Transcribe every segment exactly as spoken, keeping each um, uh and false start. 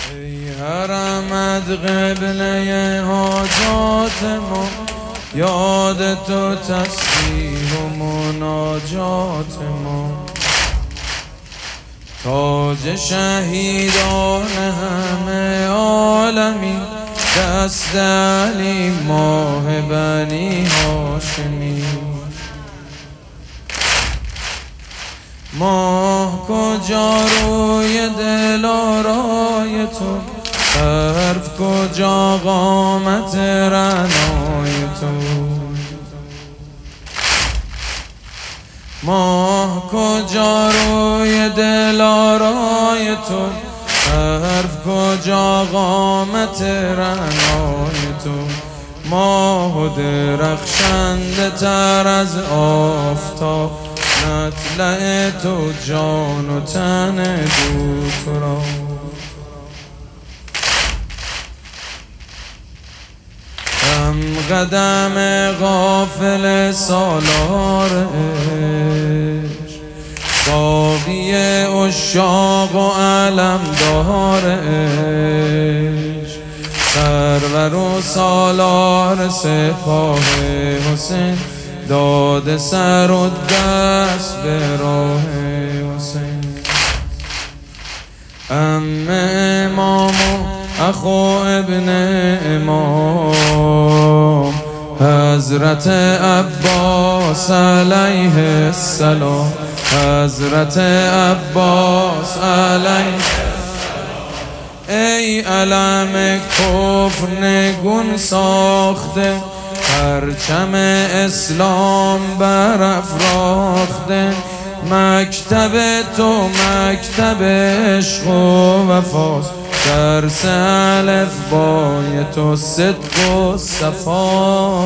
ای حرمت قبله حاجات ما، یاد تو تسبیح و مناجات ما. تاج شهیدان همه عالمی، دست علی ماه بنی هاشمی. ماه کجا روی دلارای تو، حرف کجا قامت رعنای تو. ماه کجا روی دلارای تو، حرف کجا قامت رعنای تو. ماه درخشنده تر از آفتاب، مطلع تو جان و تن دوت را. هم قدم غافل سالار عشق، ساقی عشاق و علمدار عشق. سرور و سالار سپاه حسین، داده سر و دست به راه حسین. ام امام و اخو ابن امام، حضرت عباس علیه السلام. حضرت عباس علیه السلام. ای علم کفر نگون ساخته، پرچم اسلام برافراخته. مکتب تو مکتب عشق و وفاست، درس الفبای تو صدق و صفا.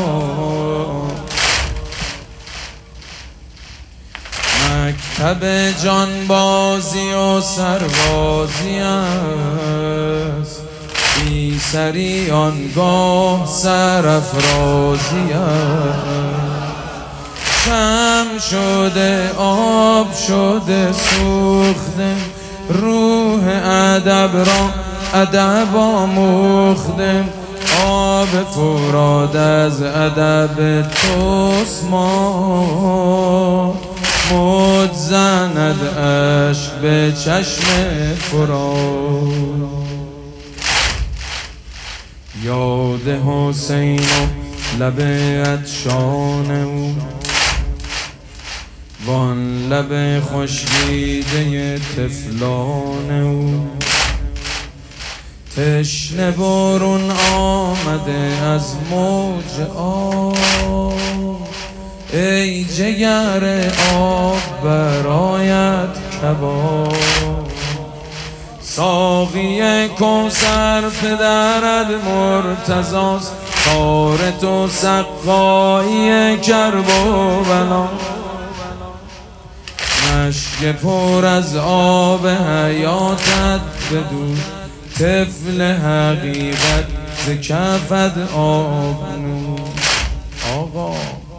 مکتب جانبازی و سربازی است، بی سری آنگاه سرافرازی است. شم شده آب شده سوخته، روح ادب را ادب آموخته. آب فراد از ادب توست، ما موج زند عشق به چشم فراد. یاد حسین و لب عطشان او، وان لب خشکیده طفلان او. تشنه برون آمده از موج آب، ای جگر آب برایت کباب. ساقی کوثر پدرت مرتضاست، کار تو سقایی کرب و بلا. مشک پر از آب حیاتت بدوش، طفل حقیقت ز کفت آب نوش. آقا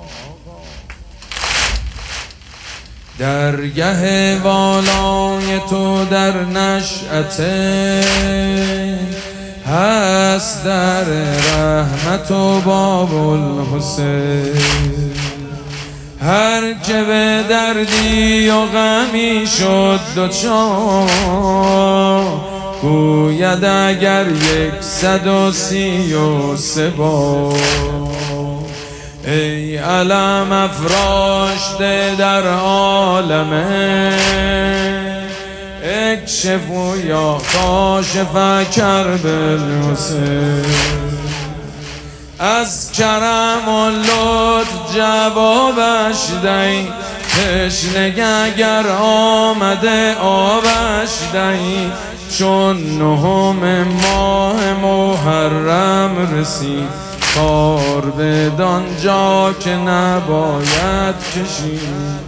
درگه والای تو در نشأته، هست در رحمت و باب الحسین. هر که به دردی و غمی شد دوچار، گوید اگر یکصد و سی و سه بار. ای علم افراشته در عالمه، اکشفوا یا کاشف کرب الحسین. از کرم و لطف جوابش دهی، تشنگی اگر آمده آبش دهی. چون نهم ماه محرم رسید، کار بدان جا که نباید کشید.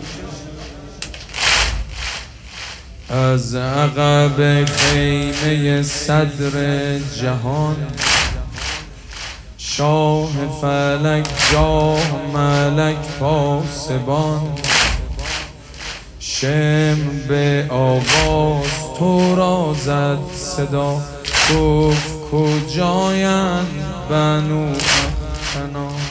از عقب خیمه صدر جهان، شاه فلک جاه ملک پاسبان. شم به آواز تو را زد صدا، گفت کجایند بنو اخنان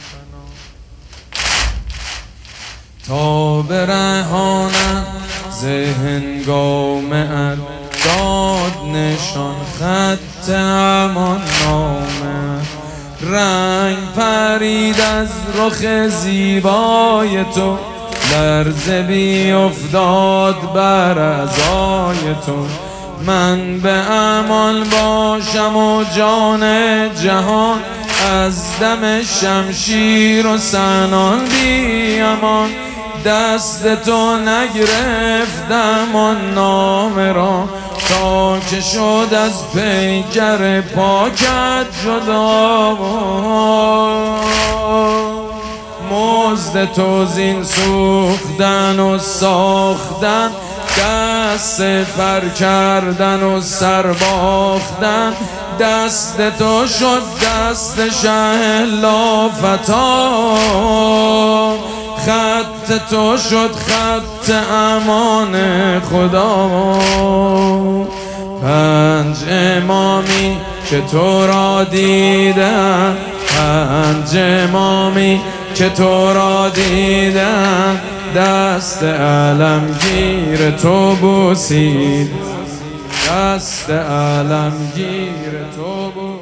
تا برهانند ز هنگامه داد نشان خط امان نامه. رنگ پرید از رخ زیبای تو، لرزه بی افتاد بر عزای تو. من به امان باشم و جان جهان، از دم شمشیر و سنان بی امان. دست تو نگرفتم آن نامه را، تا که شد از پیکر پاکت جدا. مزد تو زین سوختن و ساختن، دست پر کردن و سر باختن. دست تو شد دست شه لافتا، خط تو شد خط امان خدا. پنج امامی که تو را دیدن، پنج امامی که تو را دیدن، دست علمگیر تو بوسید، دست علمگیر تو بوسید.